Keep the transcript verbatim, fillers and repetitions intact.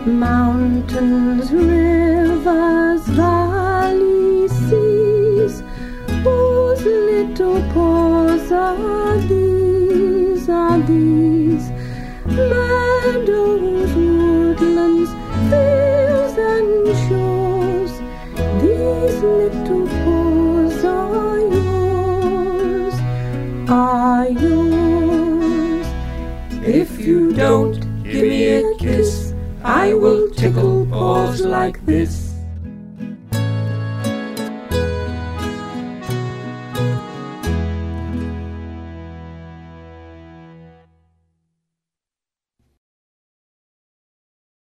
Mountains, rivers, valleys, seas, whose little paws are these, are these? Meadows, woodlands, fields and shores, these little paws are yours, are yours. If you don't give me a kiss, I will tickle paws like this.